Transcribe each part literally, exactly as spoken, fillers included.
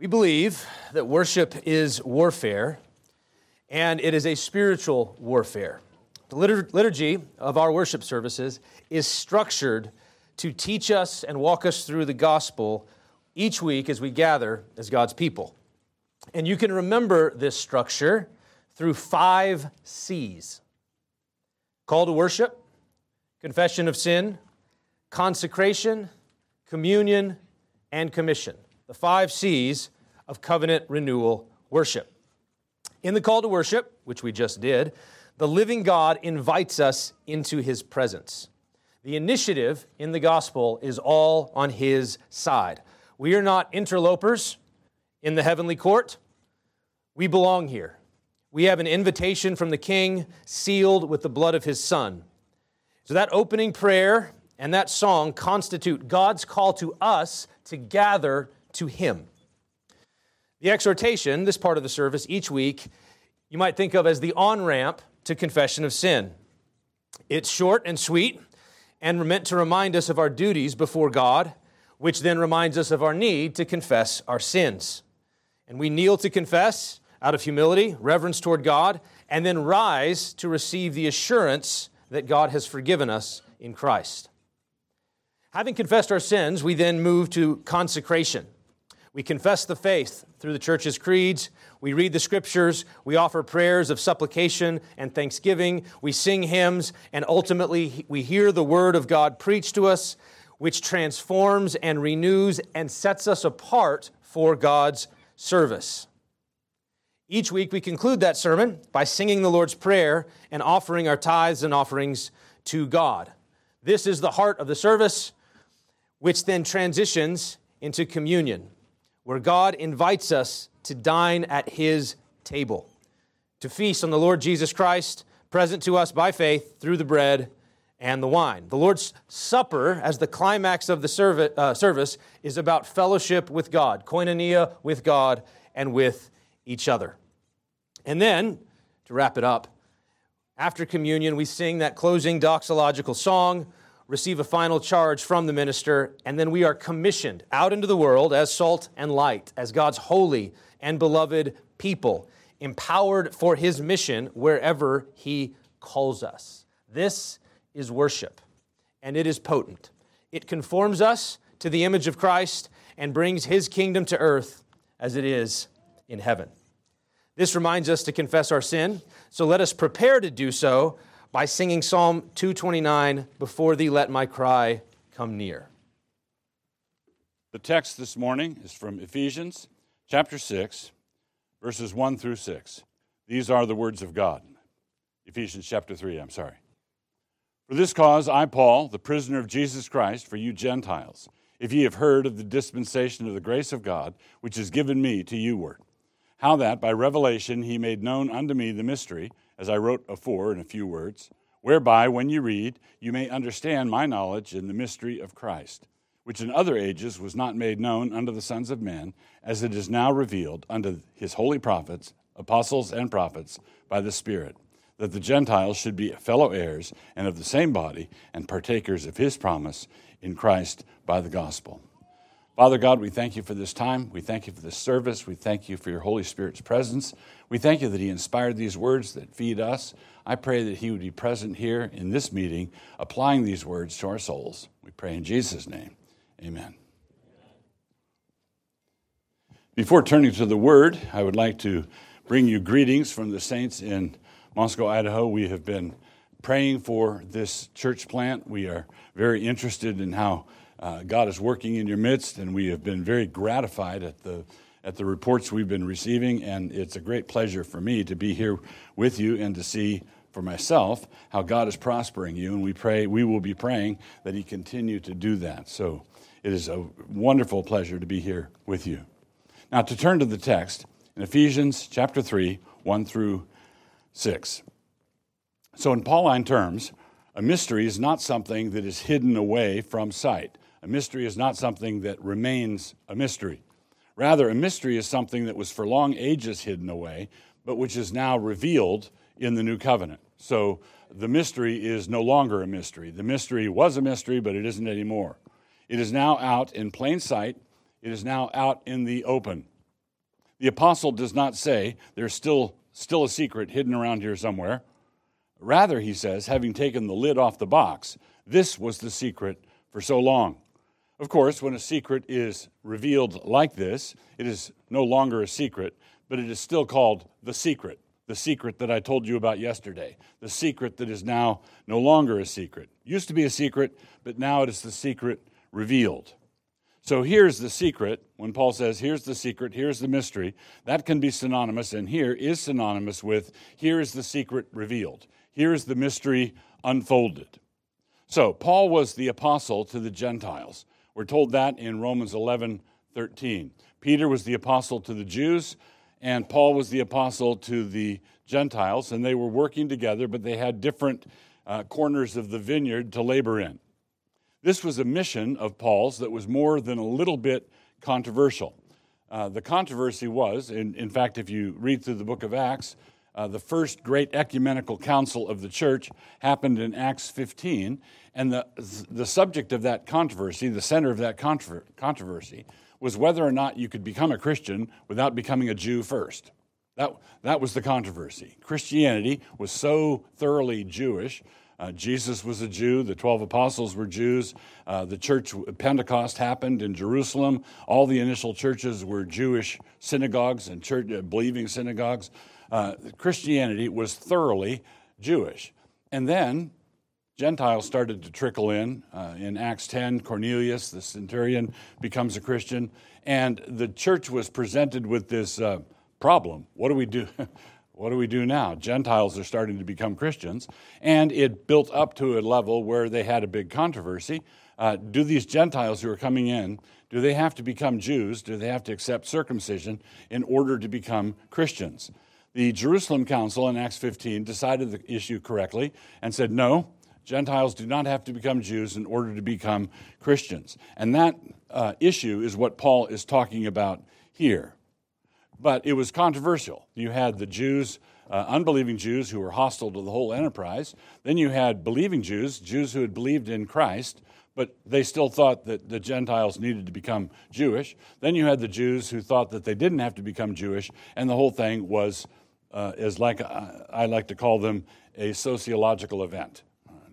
We believe that worship is warfare, and it is a spiritual warfare. The liturgy of our worship services is structured to teach us and walk us through the gospel each week as we gather as God's people. And you can remember this structure through five C's. Call to worship, confession of sin, consecration, communion, and commission. The five C's of covenant renewal worship. In the call to worship, which we just did, the living God invites us into His presence. The initiative in the gospel is all on His side. We are not interlopers in the heavenly court. We belong here. We have an invitation from the King sealed with the blood of His Son. So that opening prayer and that song constitute God's call to us to gather to Him. The exhortation, this part of the service, each week, you might think of as the on-ramp to confession of sin. It's short and sweet and meant to remind us of our duties before God, which then reminds us of our need to confess our sins. And we kneel to confess out of humility, reverence toward God, and then rise to receive the assurance that God has forgiven us in Christ. Having confessed our sins, we then move to consecration. We confess the faith through the church's creeds. We read the scriptures. We offer prayers of supplication and thanksgiving. We sing hymns, and ultimately we hear the word of God preached to us, which transforms and renews and sets us apart for God's service. Each week we conclude that sermon by singing the Lord's Prayer and offering our tithes and offerings to God. This is the heart of the service, which then transitions into communion, where God invites us to dine at His table, to feast on the Lord Jesus Christ, present to us by faith through the bread and the wine. The Lord's Supper, as the climax of the service, is about fellowship with God, koinonia with God and with each other. And then, to wrap it up, after communion, we sing that closing doxological song, receive a final charge from the minister, and then we are commissioned out into the world as salt and light, as God's holy and beloved people, empowered for His mission wherever He calls us. This is worship, and it is potent. It conforms us to the image of Christ and brings His kingdom to earth as it is in heaven. This reminds us to confess our sin, so let us prepare to do so by singing Psalm two twenty-nine, "Before Thee let my cry come near." The text this morning is from Ephesians chapter six, verses one through six. These are the words of God. Ephesians chapter three, I'm sorry. "For this cause I, Paul, the prisoner of Jesus Christ, for you Gentiles, if ye have heard of the dispensation of the grace of God, which is given me to you ward, how that by revelation He made known unto me the mystery, as I wrote afore in a few words, whereby, when you read, you may understand my knowledge in the mystery of Christ, which in other ages was not made known unto the sons of men, as it is now revealed unto His holy prophets, apostles, and prophets by the Spirit, that the Gentiles should be fellow heirs and of the same body, and partakers of His promise in Christ by the gospel." Father God, we thank You for this time. We thank You for this service. We thank You for Your Holy Spirit's presence. We thank You that He inspired these words that feed us. I pray that He would be present here in this meeting, applying these words to our souls. We pray in Jesus' name. Amen. Before turning to the Word, I would like to bring you greetings from the saints in Moscow, Idaho. We have been praying for this church plant. We are very interested in how Uh, God is working in your midst, and we have been very gratified at the at the reports we've been receiving, and it's a great pleasure for me to be here with you and to see for myself how God is prospering you, and we pray we will be praying that He continue to do that. So it is a wonderful pleasure to be here with you. Now, to turn to the text in Ephesians chapter three, one through six. So in Pauline terms, a mystery is not something that is hidden away from sight. A mystery is not something that remains a mystery. Rather, a mystery is something that was for long ages hidden away, but which is now revealed in the new covenant. So the mystery is no longer a mystery. The mystery was a mystery, but it isn't anymore. It is now out in plain sight. It is now out in the open. The apostle does not say there's still, still a secret hidden around here somewhere. Rather, he says, having taken the lid off the box, this was the secret for so long. Of course, when a secret is revealed like this, it is no longer a secret, but it is still called the secret, the secret that I told you about yesterday, the secret that is now no longer a secret. Used to be a secret, but now it is the secret revealed. So here's the secret. When Paul says, here's the secret, here's the mystery, that can be synonymous, and here is synonymous with, here is the secret revealed. Here is the mystery unfolded. So Paul was the apostle to the Gentiles. We're told that in Romans eleven thirteen. Peter was the apostle to the Jews, and Paul was the apostle to the Gentiles, and they were working together, but they had different uh, corners of the vineyard to labor in. This was a mission of Paul's that was more than a little bit controversial. Uh, the controversy was, in, in fact, if you read through the book of Acts, uh, the first great ecumenical council of the church happened in Acts fifteen, and the, the subject of that controversy, the center of that controver- controversy, was whether or not you could become a Christian without becoming a Jew first. That, that was the controversy. Christianity was so thoroughly Jewish. Uh, Jesus was a Jew. The twelve apostles were Jews. Uh, the church, Pentecost happened in Jerusalem. All the initial churches were Jewish synagogues and church, uh, believing synagogues. Uh, Christianity was thoroughly Jewish. And then Gentiles started to trickle in. Uh, in Acts ten, Cornelius, the centurion, becomes a Christian. And the church was presented with this uh, problem. What do we do? What do we do now? Gentiles are starting to become Christians. And it built up to a level where they had a big controversy. Uh, do these Gentiles who are coming in, do they have to become Jews? Do they have to accept circumcision in order to become Christians? The Jerusalem Council in Acts fifteen decided the issue correctly and said, no, Gentiles do not have to become Jews in order to become Christians. And that uh, issue is what Paul is talking about here. But it was controversial. You had the Jews, uh, unbelieving Jews who were hostile to the whole enterprise. Then you had believing Jews, Jews who had believed in Christ, but they still thought that the Gentiles needed to become Jewish. Then you had the Jews who thought that they didn't have to become Jewish, and the whole thing was, uh, is like uh, I like to call them, a sociological event.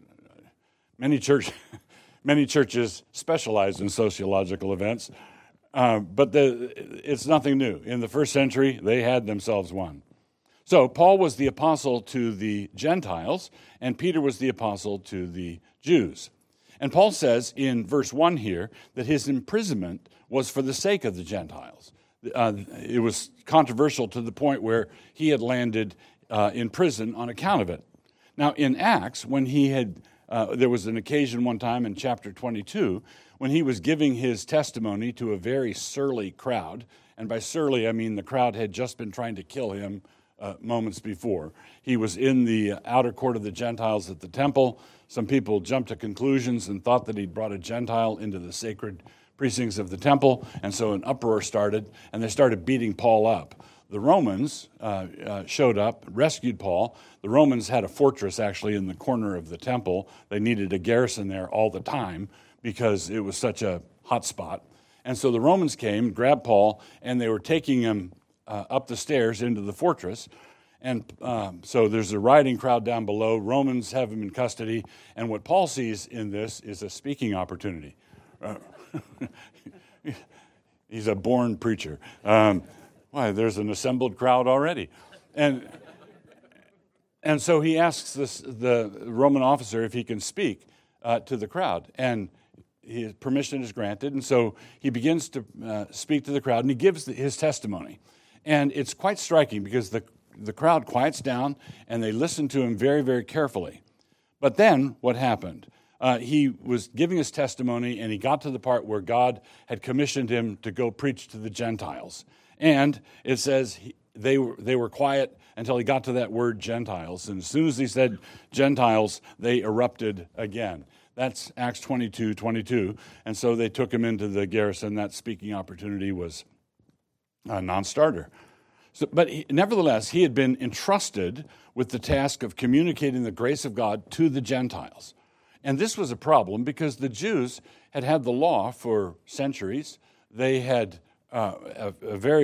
Many church, many churches specialize in sociological events. Uh, but the, it's nothing new. In the first century, they had themselves one. So Paul was the apostle to the Gentiles, and Peter was the apostle to the Jews. And Paul says in verse one here that his imprisonment was for the sake of the Gentiles. Uh, it was controversial to the point where he had landed uh, in prison on account of it. Now, in Acts, when he had, uh, there was an occasion one time in chapter twenty-two when he was giving his testimony to a very surly crowd, and by surly I mean the crowd had just been trying to kill him uh, moments before. He was in the outer court of the Gentiles at the temple. Some people jumped to conclusions and thought that he'd brought a Gentile into the sacred precincts of the temple, and so an uproar started, and they started beating Paul up. The Romans uh, uh, showed up, rescued Paul. The Romans had a fortress actually in the corner of the temple. They needed a garrison there all the time because it was such a hot spot. And so the Romans came, grabbed Paul, and they were taking him uh, up the stairs into the fortress. And um, so there's a rioting crowd down below. Romans have him in custody. And what Paul sees in this is a speaking opportunity. Uh, he's a born preacher. Um, why, there's an assembled crowd already. And and so he asks this, the Roman officer if he can speak uh, to the crowd. And his permission is granted, and so he begins to uh, speak to the crowd, and he gives the, his testimony. And it's quite striking because the, the crowd quiets down, and they listen to him very, very carefully. But then what happened? Uh, he was giving his testimony, and he got to the part where God had commissioned him to go preach to the Gentiles. And it says he, they were, they were quiet until he got to that word Gentiles. And as soon as he said Gentiles, they erupted again. That's Acts twenty-two twenty-two. And so they took him into the garrison. That speaking opportunity was a non-starter. So, but he, nevertheless, he had been entrusted with the task of communicating the grace of God to the Gentiles. And this was a problem because the Jews had had the law for centuries. They had uh, a, a very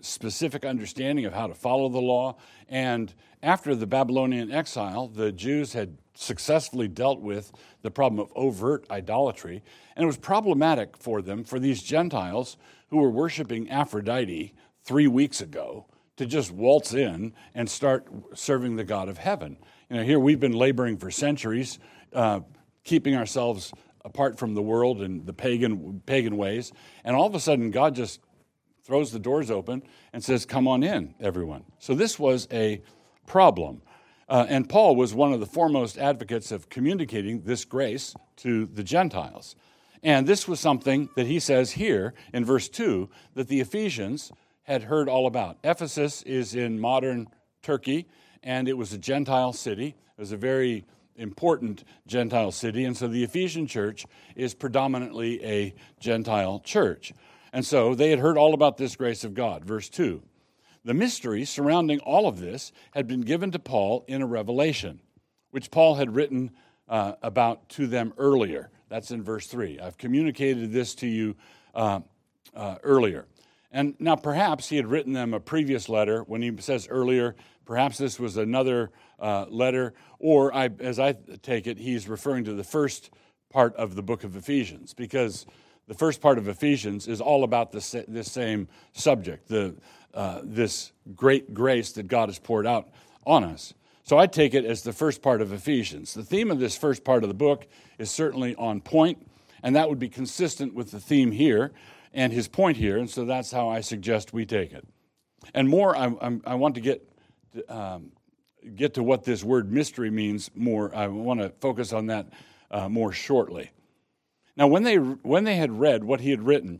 specific understanding of how to follow the law. And after the Babylonian exile, the Jews had successfully dealt with the problem of overt idolatry. And it was problematic for them, for these Gentiles who were worshiping Aphrodite three weeks ago, to just waltz in and start serving the God of heaven. You know, here we've been laboring for centuries, uh, keeping ourselves apart from the world and the pagan pagan ways, and all of a sudden God just throws the doors open and says, come on in, everyone. So this was a problem. Uh, and Paul was one of the foremost advocates of communicating this grace to the Gentiles. And this was something that he says here in verse two that the Ephesians had heard all about. Ephesus is in modern Turkey, and it was a Gentile city. It was a very important Gentile city, and so the Ephesian church is predominantly a Gentile church. And so they had heard all about this grace of God. Verse two, the mystery surrounding all of this had been given to Paul in a revelation, which Paul had written uh, about to them earlier. That's in verse three. I've communicated this to you uh, uh, earlier. And now perhaps he had written them a previous letter. When he says earlier, perhaps this was another uh, letter, or I, as I take it, he's referring to the first part of the book of Ephesians, because the first part of Ephesians is all about this, this same subject, the, uh, this great grace that God has poured out on us. So I take it as the first part of Ephesians. The theme of this first part of the book is certainly on point, and that would be consistent with the theme here and his point here, and so that's how I suggest we take it. And more, I, I'm, I want to get um, get to what this word mystery means more. I want to focus on that uh, more shortly. Now, when they when they had read what he had written,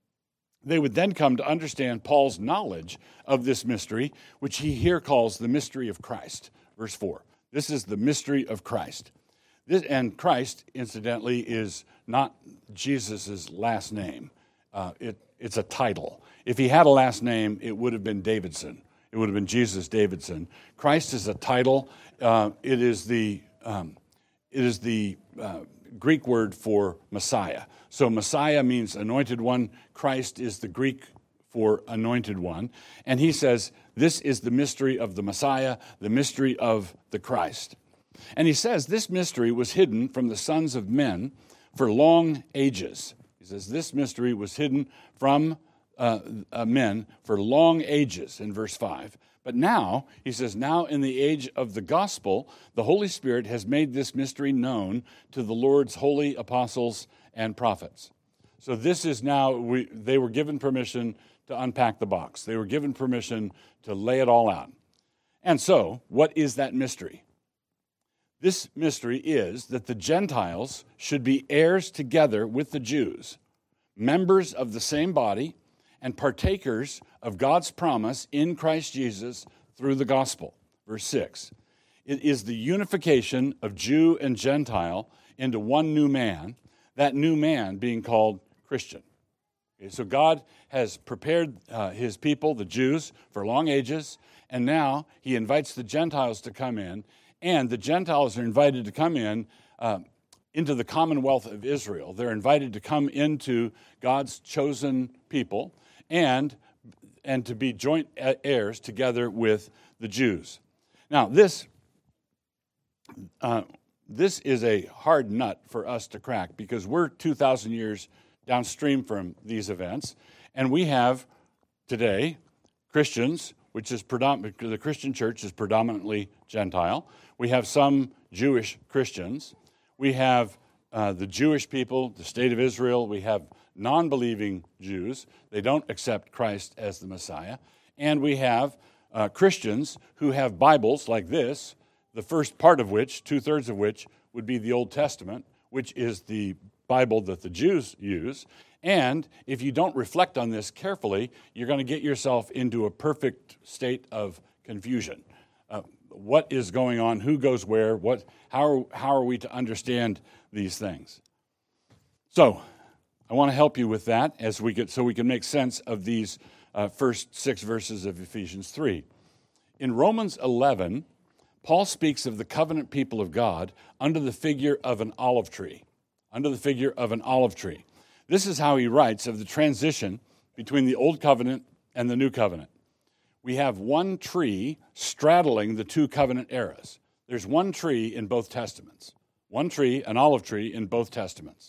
they would then come to understand Paul's knowledge of this mystery, which he here calls the mystery of Christ. Verse four. This is the mystery of Christ. This, and Christ, incidentally, is not Jesus' last name. Uh, it, it's a title. If he had a last name, it would have been Davidson. It would have been Jesus Davidson. Christ is a title. Uh, it is the um, it is the uh, Greek word for Messiah. So Messiah means anointed one. Christ is the Greek for anointed one. And he says, this is the mystery of the Messiah, the mystery of the Christ. And he says, this mystery was hidden from the sons of men for long ages. He says, this mystery was hidden from uh, uh, men for long ages, in verse five. But now, he says, now in the age of the gospel, the Holy Spirit has made this mystery known to the Lord's holy apostles and prophets. So this is now, we, they were given permission to unpack the box. They were given permission to lay it all out. And so, what is that mystery? This mystery is that the Gentiles should be heirs together with the Jews, members of the same body, and partakers of God's promise in Christ Jesus through the gospel. Verse six. It is the unification of Jew and Gentile into one new man, that new man being called Christian. Okay, so God has prepared uh, his people, the Jews, for long ages, and now he invites the Gentiles to come in, and the Gentiles are invited to come in uh, into the commonwealth of Israel. They're invited to come into God's chosen people and, and to be joint heirs together with the Jews. Now, this, uh, this is a hard nut for us to crack because we're two thousand years downstream from these events, and we have today Christians, which is predominant, the Christian church is predominantly Gentile. We have some Jewish Christians. We have uh, the Jewish people, the state of Israel. We have non-believing Jews. They don't accept Christ as the Messiah. And we have uh, Christians who have Bibles like this, the first part of which, two-thirds of which, would be the Old Testament, which is the Bible that the Jews use. And if you don't reflect on this carefully, you're going to get yourself into a perfect state of confusion. Uh, what is going on? Who goes where? What? How are, how are we to understand these things? So, I want to help you with that as we get so we can make sense of these uh, first six verses of Ephesians three. In Romans eleven, Paul speaks of the covenant people of God under the figure of an olive tree. Under the figure of an olive tree. This is how he writes of the transition between the Old Covenant and the New Covenant. we have one tree straddling the two covenant eras. There's one tree in both testaments. One tree, an olive tree, in both testaments.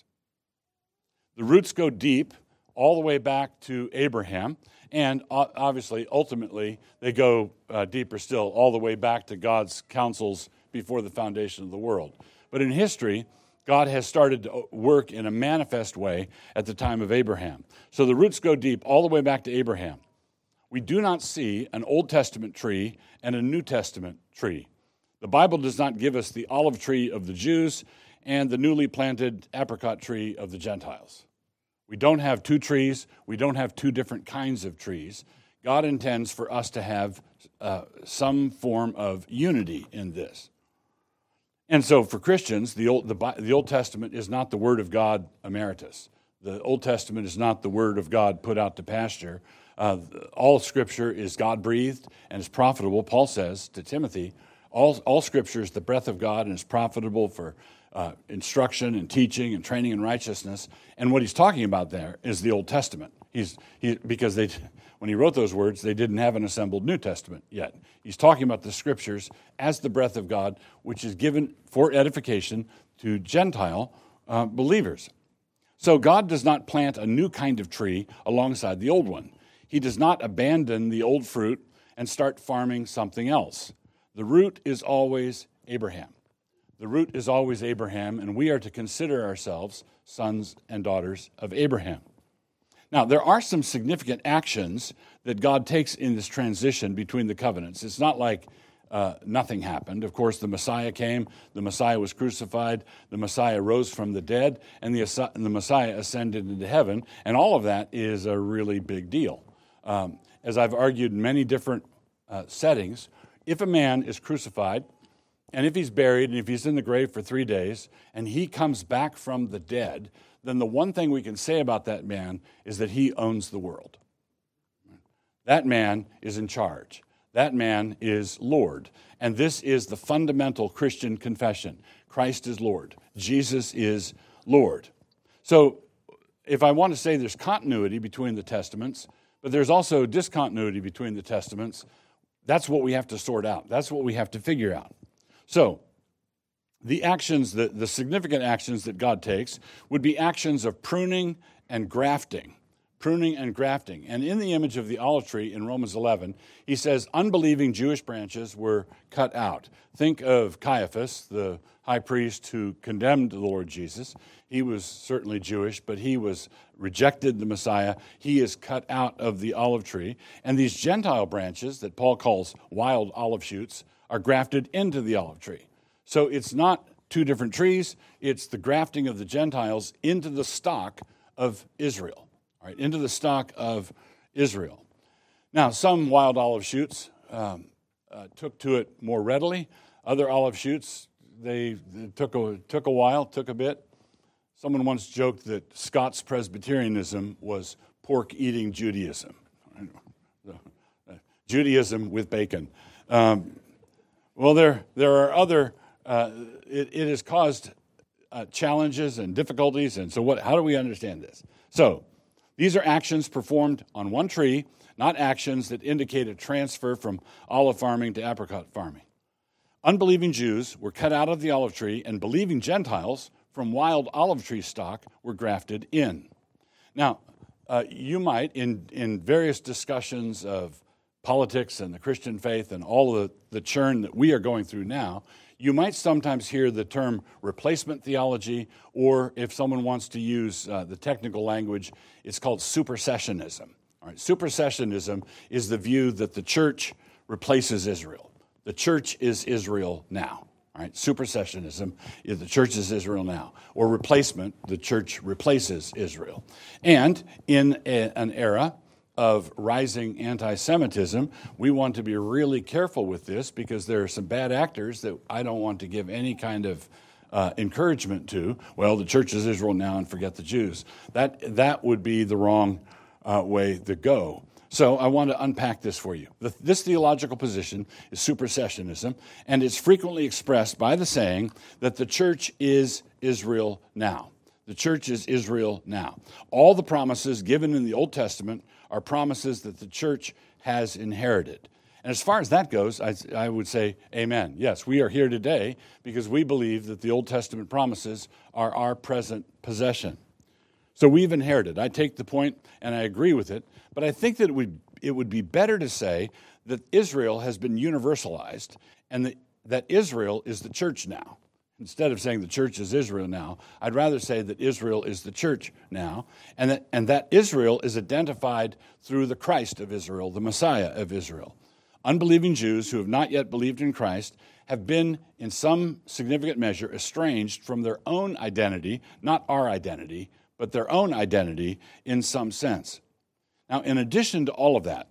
The roots go deep all the way back to Abraham, and obviously, ultimately, they go uh, deeper still, all the way back to God's counsels before the foundation of the world. But in history, God has started to work in a manifest way at the time of Abraham. So the roots go deep all the way back to Abraham. We do not see an Old Testament tree and a New Testament tree. The Bible does not give us the olive tree of the Jews and the newly planted apricot tree of the Gentiles. We don't have two trees. We don't have two different kinds of trees. God intends for us to have uh, some form of unity in this. And so for Christians, the Old, the, the Old Testament is not the Word of God emeritus. The Old Testament is not the Word of God put out to pasture. Uh, all Scripture is God-breathed and is profitable. Paul says to Timothy, all, all Scripture is the breath of God and is profitable for uh, instruction and teaching and training in righteousness. And what he's talking about there is the Old Testament. He's he, because they, when he wrote those words, they didn't have an assembled New Testament yet. He's talking about the Scriptures as the breath of God, which is given for edification to Gentile uh, believers. So God does not plant a new kind of tree alongside the old one. He does not abandon the old fruit and start farming something else. The root is always Abraham. The root is always Abraham, and we are to consider ourselves sons and daughters of Abraham. Now, there are some significant actions that God takes in this transition between the covenants. It's not like uh, nothing happened. Of course, the Messiah came, the Messiah was crucified, the Messiah rose from the dead, and the, and the Messiah ascended into heaven, and all of that is a really big deal. Um, as I've argued in many different uh, settings, if a man is crucified, and if he's buried, and if he's in the grave for three days, and he comes back from the dead, then the one thing we can say about that man is that he owns the world. That man is in charge. That man is Lord. And this is the fundamental Christian confession. Christ is Lord. Jesus is Lord. So if I want to say there's continuity between the Testaments, but there's also discontinuity between the Testaments, that's what we have to sort out. That's what we have to figure out. So the actions, the, the significant actions that God takes would be actions of pruning and grafting. Pruning and grafting. And in the image of the olive tree in Romans eleven, he says unbelieving Jewish branches were cut out. Think of Caiaphas, the high priest who condemned the Lord Jesus. He was certainly Jewish, but he was rejected the Messiah. He is cut out of the olive tree. And these Gentile branches that Paul calls wild olive shoots are grafted into the olive tree. So it's not two different trees. It's the grafting of the Gentiles into the stock of Israel, all right, into the stock of Israel. Now, some wild olive shoots um, uh, took to it more readily. Other olive shoots, they, they took a took a while, took a bit. Someone once joked that Scots Presbyterianism was pork-eating Judaism. Judaism with bacon. Um, well, there there are other. Uh, it, it has caused uh, challenges and difficulties, and so what? How do we understand this? So, these are actions performed on one tree, not actions that indicate a transfer from olive farming to apricot farming. Unbelieving Jews were cut out of the olive tree, and believing Gentiles from wild olive tree stock were grafted in. Now, uh, you might, in, in various discussions of politics and the Christian faith and all the, the churn that we are going through now, you might sometimes hear the term replacement theology, or if someone wants to use uh, the technical language, it's called supersessionism. All right, supersessionism is the view that the church replaces Israel. The church is Israel now. All right, supersessionism is the church is Israel now. Or replacement, the church replaces Israel. And in a, an era of rising anti-Semitism, we want to be really careful with this because there are some bad actors that I don't want to give any kind of uh, encouragement to. Well, the church is Israel now and forget the Jews. That, that would be the wrong uh, way to go. So I want to unpack this for you. The, this theological position is supersessionism, and it's frequently expressed by the saying that the church is Israel now. The church is Israel now. All the promises given in the Old Testament are promises that the church has inherited. And as far as that goes, I, I would say amen. Yes, we are here today because we believe that the Old Testament promises are our present possession. So we've inherited. I take the point and I agree with it, but I think that it would, it would be better to say that Israel has been universalized and that, that Israel is the church now. Instead of saying the church is Israel now, I'd rather say that Israel is the church now, and that, and that Israel is identified through the Christ of Israel, the Messiah of Israel. Unbelieving Jews who have not yet believed in Christ have been, in some significant measure, estranged from their own identity, not our identity, but their own identity in some sense. Now, in addition to all of that,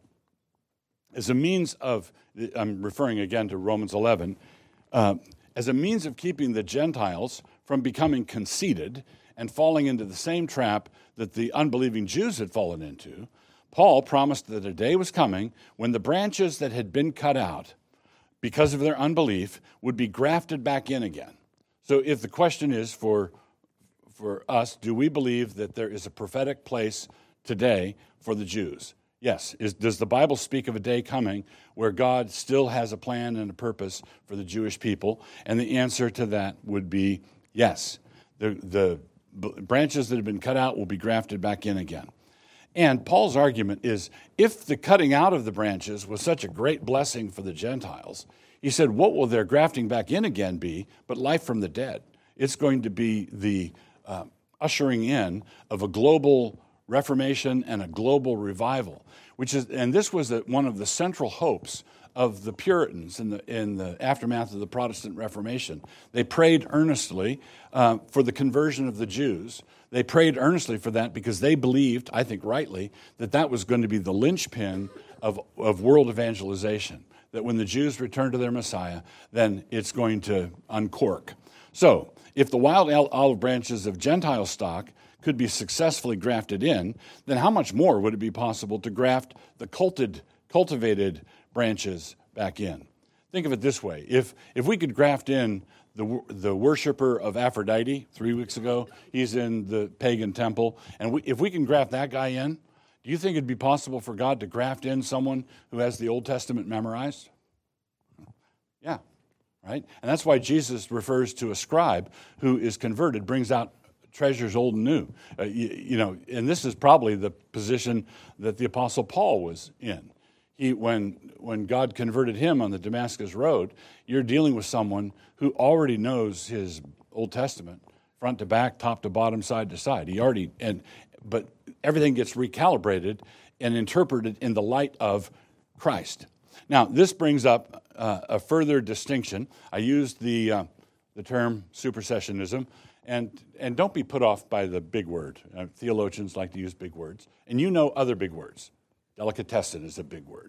as a means of, I'm referring again to Romans eleven, uh, as a means of keeping the Gentiles from becoming conceited and falling into the same trap that the unbelieving Jews had fallen into, Paul promised that a day was coming when the branches that had been cut out because of their unbelief would be grafted back in again. So if the question is for, for us, do we believe that there is a prophetic place today for the Jews? Yes. Is, does the Bible speak of a day coming where God still has a plan and a purpose for the Jewish people? And the answer to that would be yes. The, the branches that have been cut out will be grafted back in again. And Paul's argument is, if the cutting out of the branches was such a great blessing for the Gentiles, he said, what will their grafting back in again be but life from the dead? It's going to be the uh, ushering in of a global Reformation and a global revival, which is, and this was the, one of the central hopes of the Puritans in the in the aftermath of the Protestant Reformation. They prayed earnestly uh, for the conversion of the Jews. They prayed earnestly for that because they believed, I think rightly, that that was going to be the linchpin of, of world evangelization, that when the Jews return to their Messiah, then it's going to uncork. So, if the wild olive branches of Gentile stock could be successfully grafted in, then how much more would it be possible to graft the culted, cultivated branches back in? Think of it this way. If if we could graft in the the worshiper of Aphrodite three weeks ago, he's in the pagan temple, and we, if we can graft that guy in, do you think it'd be possible for God to graft in someone who has the Old Testament memorized? Yeah, right? And that's why Jesus refers to a scribe who is converted, brings out treasures old and new. Uh, you, you know, and this is probably the position that the Apostle Paul was in. He, when, when God converted him on the Damascus Road, you're dealing with someone who already knows his Old Testament, front to back, top to bottom, side to side. He already, and but everything gets recalibrated and interpreted in the light of Christ. Now, this brings up uh, a further distinction. I used the uh, the term supersessionism. And and don't be put off by the big word. Uh, theologians like to use big words. And you know other big words. Delicatessen is a big word.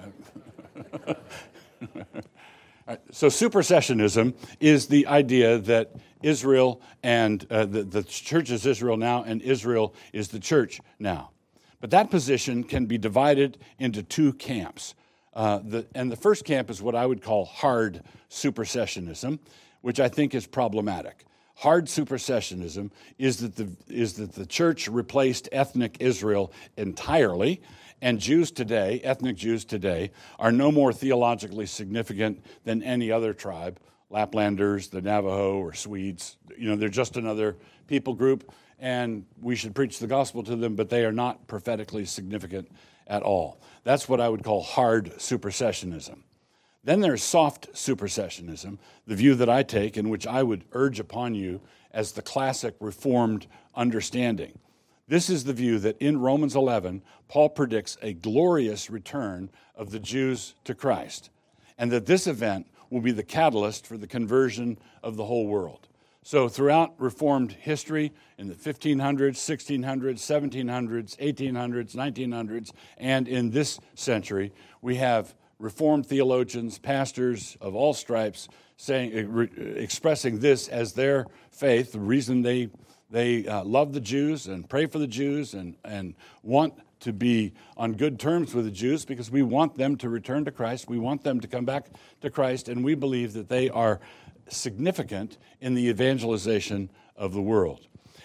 Right, so supersessionism is the idea that Israel and uh, the, the church is Israel now and Israel is the church now. But that position can be divided into two camps. Uh, the, and the first camp is what I would call hard supersessionism, which I think is problematic. Hard supersessionism is that the is that the church replaced ethnic Israel entirely, and Jews today, ethnic Jews today, are no more theologically significant than any other tribe, Laplanders, the Navajo, or Swedes. You know, they're just another people group, and we should preach the gospel to them, but they are not prophetically significant at all. That's what I would call hard supersessionism. Then there's soft supersessionism, the view that I take and which I would urge upon you as the classic Reformed understanding. This is the view that in Romans eleven, Paul predicts a glorious return of the Jews to Christ, and that this event will be the catalyst for the conversion of the whole world. So throughout Reformed history, in the fifteen hundreds, sixteen hundreds, seventeen hundreds, eighteen hundreds, nineteen hundreds, and in this century, we have Reformed theologians, pastors of all stripes, saying, expressing this as their faith, the reason they they uh, love the Jews and pray for the Jews and, and want to be on good terms with the Jews, because we want them to return to Christ, we want them to come back to Christ, and we believe that they are significant in the evangelization of the world.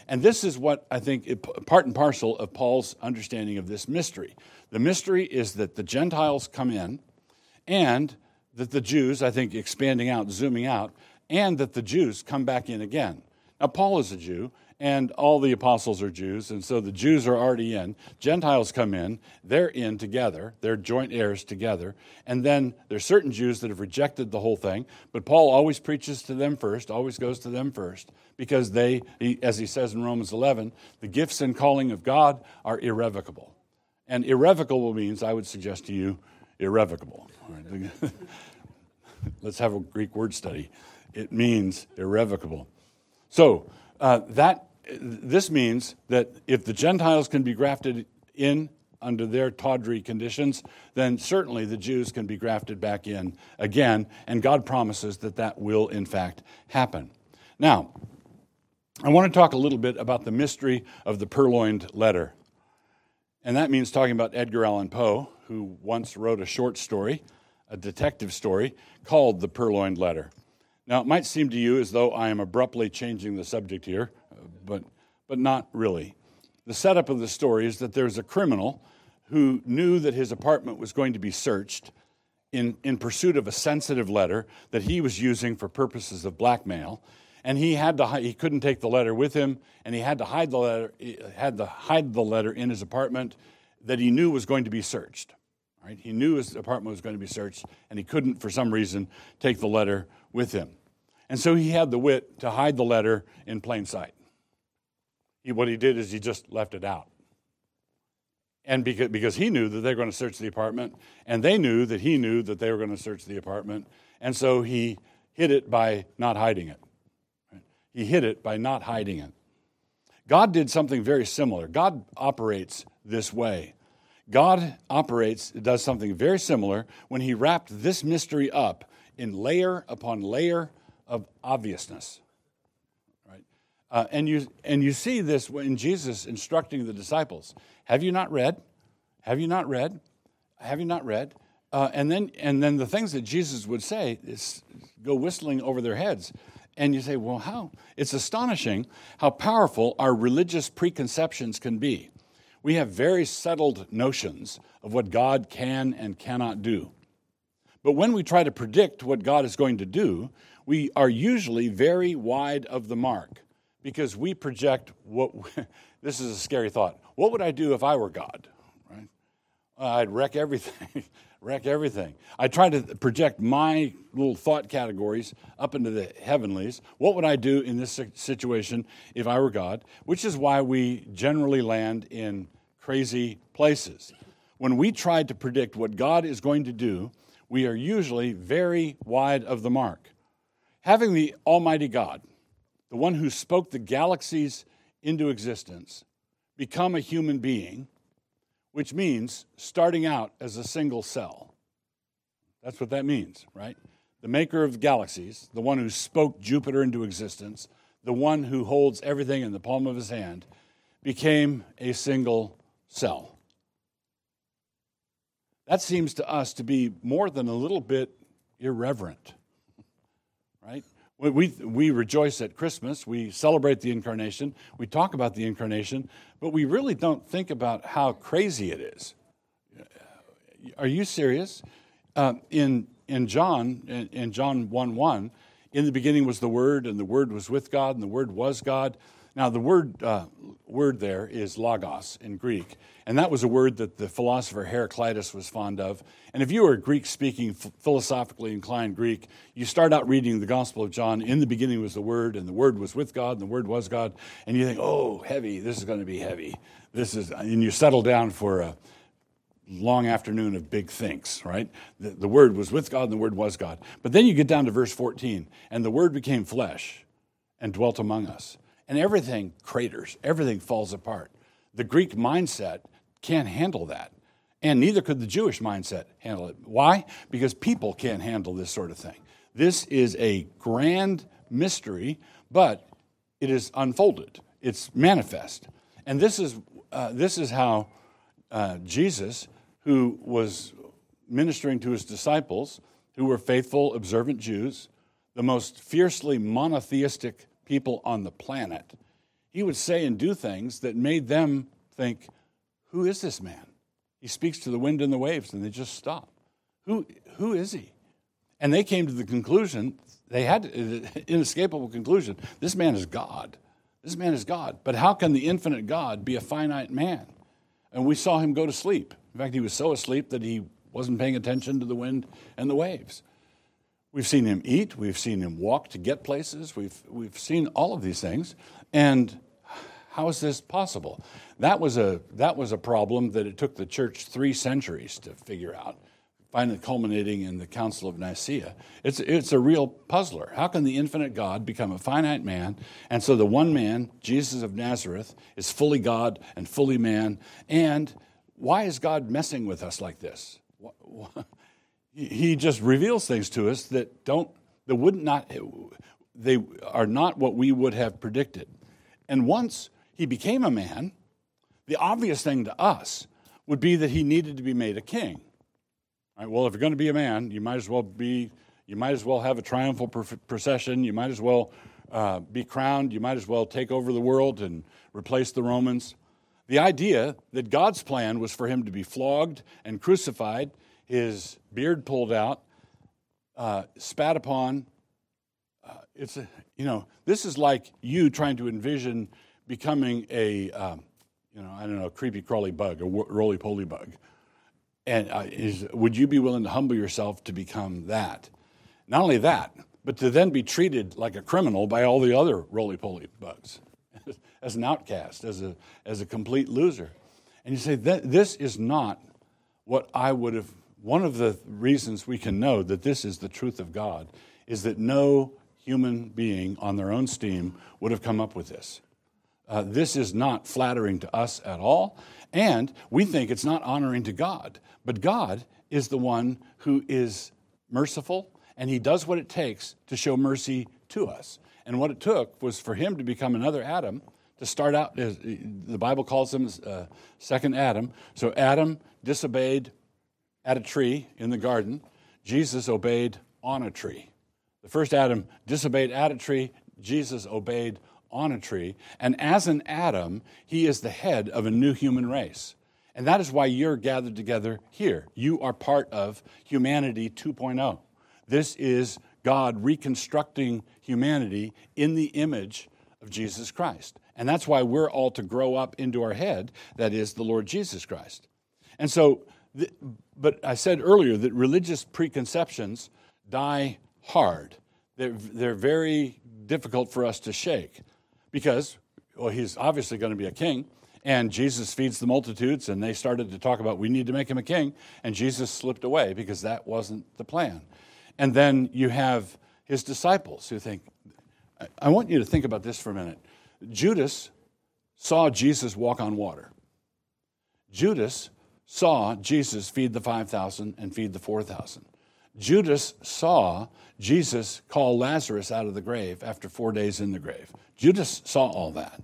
And this is what I think it, part and parcel of Paul's understanding of this mystery. The mystery is that the Gentiles come in, and that the Jews, I think expanding out, zooming out, and that the Jews come back in again. Now, Paul is a Jew, and all the apostles are Jews, and so the Jews are already in. Gentiles come in, they're in together, they're joint heirs together, and then there's certain Jews that have rejected the whole thing, but Paul always preaches to them first, always goes to them first, because they, he, as he says in Romans eleven, the gifts and calling of God are irrevocable. And irrevocable means, I would suggest to you, irrevocable. All right. Let's have a Greek word study. It means irrevocable. So uh, that this means that if the Gentiles can be grafted in under their tawdry conditions, then certainly the Jews can be grafted back in again, and God promises that that will, in fact, happen. Now, I want to talk a little bit about the mystery of the purloined letter. And that means talking about Edgar Allan Poe, who once wrote a short story, a detective story, called The Purloined Letter. Now, it might seem to you as though I am abruptly changing the subject here, but, but not really. The setup of the story is that there's a criminal who knew that his apartment was going to be searched in, in pursuit of a sensitive letter that he was using for purposes of blackmail, and he had to he couldn't take the letter with him, and he had to hide the letter had to hide the letter in his apartment that he knew was going to be searched. Right? He knew his apartment was going to be searched, and he couldn't, for some reason, take the letter with him. And so he had the wit to hide the letter in plain sight. He, what he did is he just left it out. And because, because he knew that they were going to search the apartment, and they knew that he knew that they were going to search the apartment, and so he hid it by not hiding it. Right? He hid it by not hiding it. God did something very similar. God operates this way. God operates, does something very similar when he wrapped this mystery up in layer upon layer of obviousness. Right? Uh, and you and you see this when Jesus instructing the disciples. Have you not read? Have you not read? Have you not read? Uh, and then and then the things that Jesus would say is go whistling over their heads. And you say, well, how? It's astonishing how powerful our religious preconceptions can be. We have very settled notions of what God can and cannot do. But when we try to predict what God is going to do, we are usually very wide of the mark because we project what, this is a scary thought, what would I do if I were God? Right? I'd wreck everything, wreck everything. I try to project my little thought categories up into the heavenlies. What would I do in this situation if I were God? Which is why we generally land in crazy places. When we try to predict what God is going to do, we are usually very wide of the mark. Having the Almighty God, the one who spoke the galaxies into existence, become a human being, which means starting out as a single cell. That's what that means, right? The maker of galaxies, the one who spoke Jupiter into existence, the one who holds everything in the palm of his hand, became a single cell. That seems to us to be more than a little bit irreverent, right? We, we rejoice at Christmas, we celebrate the Incarnation, we talk about the Incarnation, but we really don't think about how crazy it is. Are you serious? Uh, in in John, in, in John one one, in the beginning was the Word, and the Word was with God, and the Word was God. Now, the word uh, word there is logos in Greek, and that was a word that the philosopher Heraclitus was fond of. And if you were a Greek-speaking, philosophically inclined Greek, you start out reading the Gospel of John, in the beginning was the Word, and the Word was with God, and the Word was God, and you think, oh, heavy, this is going to be heavy. This is, and you settle down for a long afternoon of big thinks, right? The, the Word was with God, and the Word was God. But then you get down to verse fourteen, and the Word became flesh and dwelt among us. And everything craters, everything falls apart. The Greek mindset can't handle that. And neither could the Jewish mindset handle it. Why? Because people can't handle this sort of thing. This is a grand mystery, but it is unfolded. It's manifest. And this is uh, this is how uh, Jesus, who was ministering to his disciples, who were faithful, observant Jews, the most fiercely monotheistic people on the planet, he would say and do things that made them think, who is this man? He speaks to the wind and the waves, and they just stop. Who, who is he? And they came to the conclusion, they had an inescapable conclusion, this man is God. This man is God. But how can the infinite God be a finite man? And we saw him go to sleep. In fact, he was so asleep that he wasn't paying attention to the wind and the waves. We've seen him eat. We've seen him walk to get places. We've, we've seen all of these things. And how is this possible? That was a, that was a problem that it took the church three centuries to figure out, finally culminating in the Council of Nicaea. It's, it's a real puzzler. How can the infinite God become a finite man? And so the one man, Jesus of Nazareth, is fully God and fully man. And why is God messing with us like this? He just reveals things to us that don't, that would not, they are not what we would have predicted. And once he became a man, the obvious thing to us would be that he needed to be made a king. All right, well, if you're going to be a man, you might as well be, you might as well have a triumphal procession. You might as well uh, be crowned. You might as well take over the world and replace the Romans. The idea that God's plan was for him to be flogged and crucified, his beard pulled out, uh, spat upon. Uh, it's a, you know, this is like you trying to envision becoming a, um, you know, I don't know, a creepy crawly bug, a roly poly bug. And uh, is, would you be willing to humble yourself to become that? Not only that, but to then be treated like a criminal by all the other roly poly bugs, as an outcast, as a as a complete loser. And you say, that this is not what I would have. One of the reasons we can know that this is the truth of God is that no human being on their own steam would have come up with this. Uh, this is not flattering to us at all, and we think it's not honoring to God. But God is the one who is merciful, and he does what it takes to show mercy to us. And what it took was for him to become another Adam, to start out, as the Bible calls him uh, second Adam. So Adam disobeyed at a tree in the garden. Jesus obeyed on a tree. The first Adam disobeyed at a tree. Jesus obeyed on a tree. And as an Adam, he is the head of a new human race. And that is why you're gathered together here. You are part of humanity two point oh. This is God reconstructing humanity in the image of Jesus Christ. And that's why we're all to grow up into our head, that is the Lord Jesus Christ. And so, but I said earlier that religious preconceptions die hard. They're, they're very difficult for us to shake because, well, he's obviously going to be a king, and Jesus feeds the multitudes, and they started to talk about we need to make him a king, and Jesus slipped away because that wasn't the plan. And then you have his disciples who think, I want you to think about this for a minute. Judas saw Jesus walk on water. Judas saw Jesus feed the five thousand and feed the four thousand. Judas saw Jesus call Lazarus out of the grave after four days in the grave. Judas saw all that.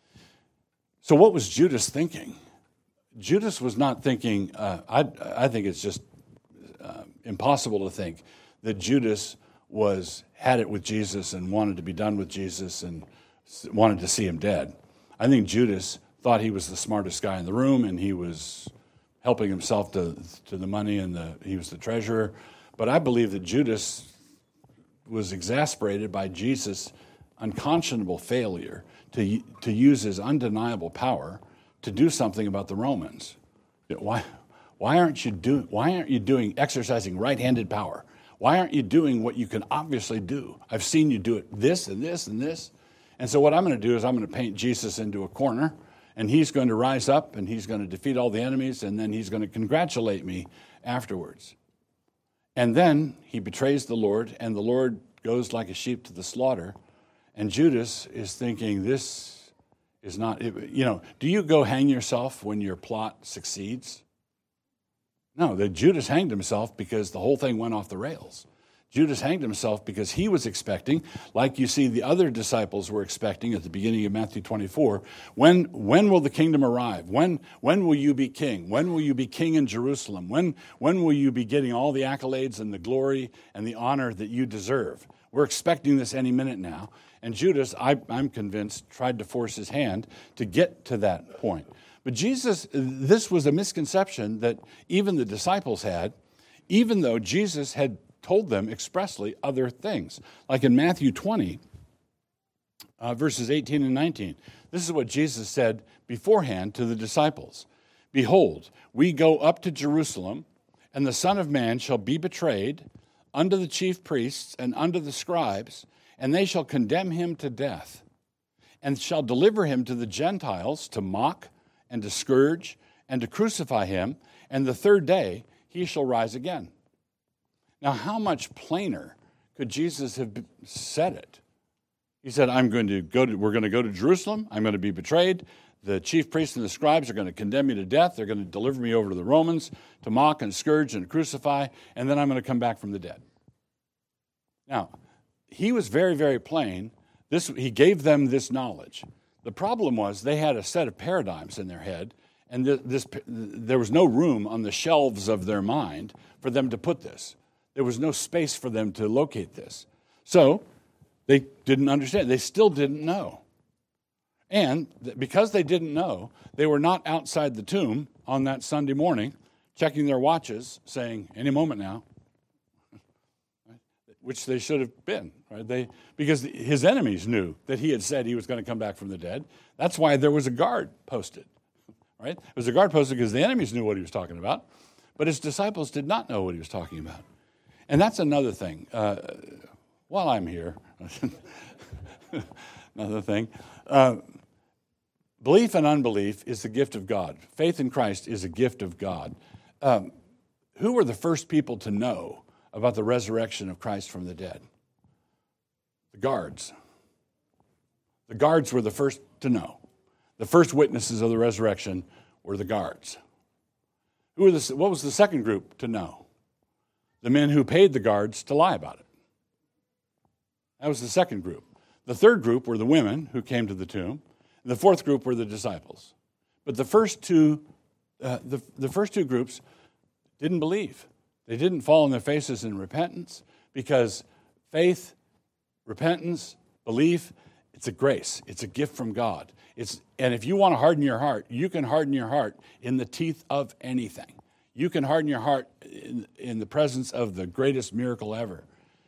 So what was Judas thinking? Judas was not thinking, uh, I, I think it's just uh, impossible to think that Judas was had it with Jesus and wanted to be done with Jesus and wanted to see him dead. I think Judas thought he was the smartest guy in the room, and he was helping himself to, to the money, and the, he was the treasurer. But I believe that Judas was exasperated by Jesus' unconscionable failure to, to use his undeniable power to do something about the Romans. Why, why aren't you doing? Why aren't you doing exercising right-handed power? Why aren't you doing what you can obviously do? I've seen you do it this and this and this. And so what I'm going to do is I'm going to paint Jesus into a corner, and he's going to rise up, and he's going to defeat all the enemies, and then he's going to congratulate me afterwards. And then he betrays the Lord, and the Lord goes like a sheep to the slaughter. And Judas is thinking, this is not, you know, do you go hang yourself when your plot succeeds? No, that Judas hanged himself because the whole thing went off the rails. Judas hanged himself because he was expecting, like you see the other disciples were expecting at the beginning of Matthew twenty-four, when, when will the kingdom arrive? When, when will you be king? When will you be king in Jerusalem? When, when will you be getting all the accolades and the glory and the honor that you deserve? We're expecting this any minute now. And Judas, I, I'm convinced, tried to force his hand to get to that point. But Jesus, this was a misconception that even the disciples had, even though Jesus had told them expressly other things. Like in Matthew twenty, uh, verses eighteen and nineteen. This is what Jesus said beforehand to the disciples. Behold, we go up to Jerusalem, and the Son of Man shall be betrayed unto the chief priests and unto the scribes, and they shall condemn him to death, and shall deliver him to the Gentiles to mock and to scourge and to crucify him, and the third day he shall rise again. Now, how much plainer could Jesus have said it? He said, I'm going to go to, we're going to go to Jerusalem, I'm going to be betrayed, the chief priests and the scribes are going to condemn me to death, they're going to deliver me over to the Romans to mock and scourge and crucify, and then I'm going to come back from the dead. Now, he was very, very plain. This, he gave them this knowledge. The problem was they had a set of paradigms in their head, and this, this, there was no room on the shelves of their mind for them to put this. There was no space for them to locate this. So they didn't understand. They still didn't know. And because they didn't know, they were not outside the tomb on that Sunday morning checking their watches, saying, any moment now, which they should have been, right? They, because his enemies knew that he had said he was going to come back from the dead. That's why there was a guard posted, right? There was a guard posted because the enemies knew what he was talking about, but his disciples did not know what he was talking about. And that's another thing. Uh, while I'm here, another thing. Uh, belief and unbelief is the gift of God. Faith in Christ is a gift of God. Um, who were the first people to know about the resurrection of Christ from the dead? The guards. The guards were the first to know. The first witnesses of the resurrection were the guards. Who were the, what was the second group to know? The men who paid the guards to lie about it. That was the second group. The third group were the women who came to the tomb. And the fourth group were the disciples. But the first two, uh, the, the first two groups didn't believe. They didn't fall on their faces in repentance, because faith, repentance, belief, it's a grace. It's a gift from God. It's, and if you want to harden your heart, you can harden your heart in the teeth of anything. You can harden your heart in, in the presence of the greatest miracle ever.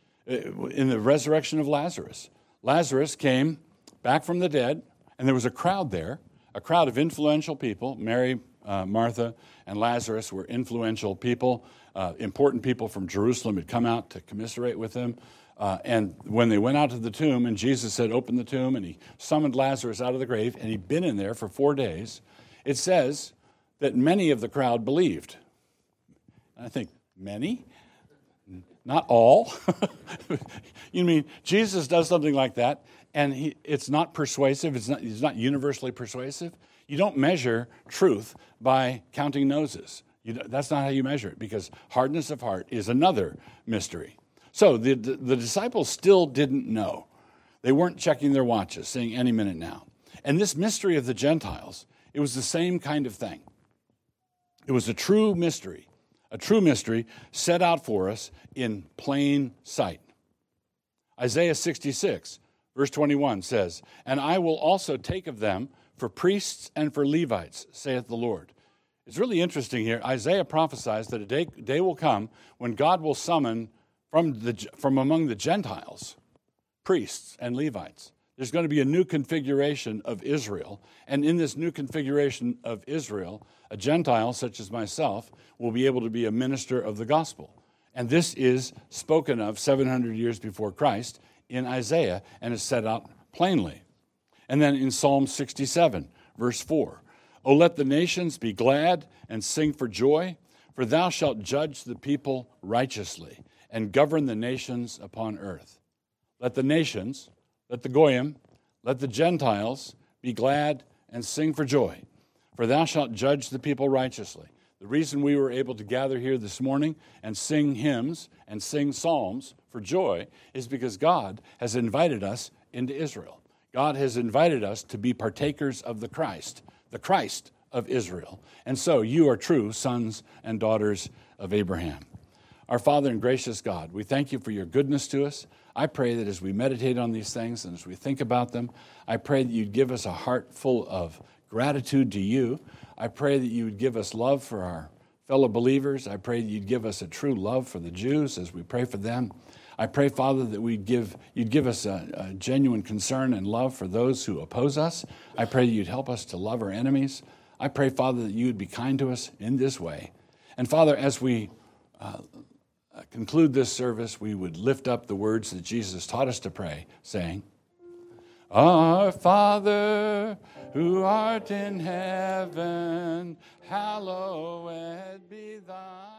In the resurrection of Lazarus. Lazarus came back from the dead, and there was a crowd there, a crowd of influential people. Mary, uh, Martha, and Lazarus were influential people. Uh, important people from Jerusalem had come out to commiserate with him. Uh, and when they went out to the tomb, and Jesus said, open the tomb, and he summoned Lazarus out of the grave, and he'd been in there for four days, it says that many of the crowd believed. And I think, many? Not all. You mean Jesus does something like that, and he, it's not persuasive, it's not, it's not universally persuasive? You don't measure truth by counting noses. You, that's not how you measure it, because hardness of heart is another mystery. So the, the, the disciples still didn't know. They weren't checking their watches, saying any minute now. And this mystery of the Gentiles, it was the same kind of thing. It was a true mystery, a true mystery set out for us in plain sight. Isaiah sixty-six, verse twenty-one says, and I will also take of them for priests and for Levites, saith the Lord. It's really interesting here. Isaiah prophesies that a day, day will come when God will summon from, the, from among the Gentiles priests and Levites. There's going to be a new configuration of Israel. And in this new configuration of Israel, a Gentile such as myself will be able to be a minister of the gospel. And this is spoken of seven hundred years before Christ in Isaiah and is set out plainly. And then in Psalm sixty-seven, verse four, O let the nations be glad and sing for joy, for thou shalt judge the people righteously and govern the nations upon earth. Let the nations, let the Goyim, let the Gentiles be glad and sing for joy, for thou shalt judge the people righteously. The reason we were able to gather here this morning and sing hymns and sing psalms for joy is because God has invited us into Israel. God has invited us to be partakers of the Christ, the Christ of Israel. And so you are true sons and daughters of Abraham. Our Father and gracious God, we thank you for your goodness to us. I pray that as we meditate on these things and as we think about them, I pray that you'd give us a heart full of gratitude to you. I pray that you would give us love for our fellow believers. I pray that you'd give us a true love for the Jews as we pray for them. I pray, Father, that we'd give, you'd give us a, a genuine concern and love for those who oppose us. I pray that you'd help us to love our enemies. I pray, Father, that you would be kind to us in this way. And Father, as we uh, conclude this service, we would lift up the words that Jesus taught us to pray, saying, Our Father, who art in heaven, hallowed be thy